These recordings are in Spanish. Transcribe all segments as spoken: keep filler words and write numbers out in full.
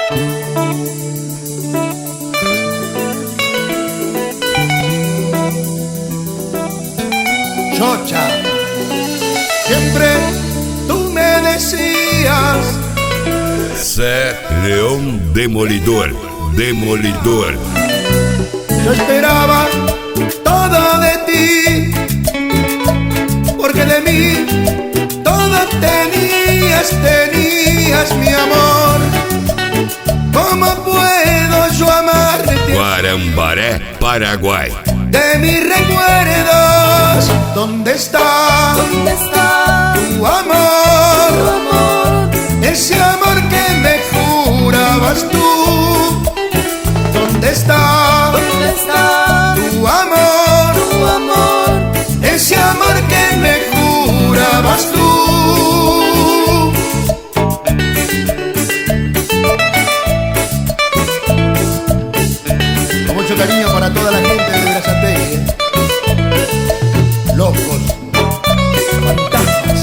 Chocha, siempre tú me decías: sé león demolidor, demolidor. yo esperaba todo de ti, porque de mí todo tenías, tenías mi amor. ¿Cómo puedo yo amarte? Guarambaré, Paraguay. De mis recuerdos, ¿dónde está? ¿Dónde está Tu amor, tu amor? ese amor que me jurabas tú. ¿Dónde está? ¿Dónde está Tu amor, tu amor? ese amor que me jurabas tú. Con mucho cariño para toda la gente de Berazategui, ¿eh? Locos, fantasmas.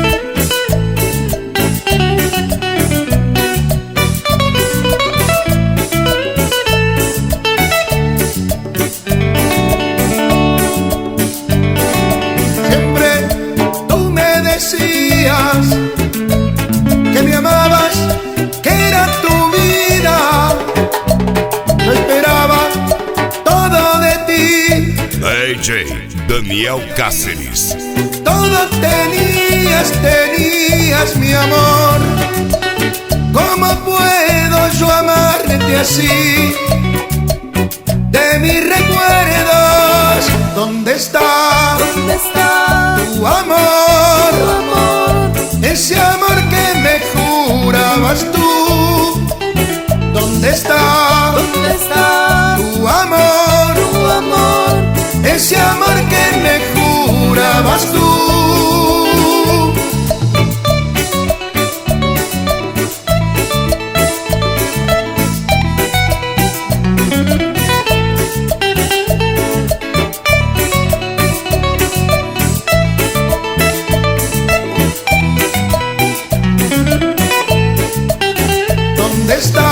Siempre tú me decías que me amabas, que era tu vida. Yo esperaba todo de ti, A J, Daniel Cáceres. todo tenías, tenías mi amor. ¿Cómo puedo yo amarte así? De mis recuerdos, ¿dónde está ¿Dónde está tu amor? tu amor? Ese amor que me jurabas tú. ¿Dónde está ¿Dónde está tu amor? tu amor? Ese amor que me jurabas tú. ¿Dónde está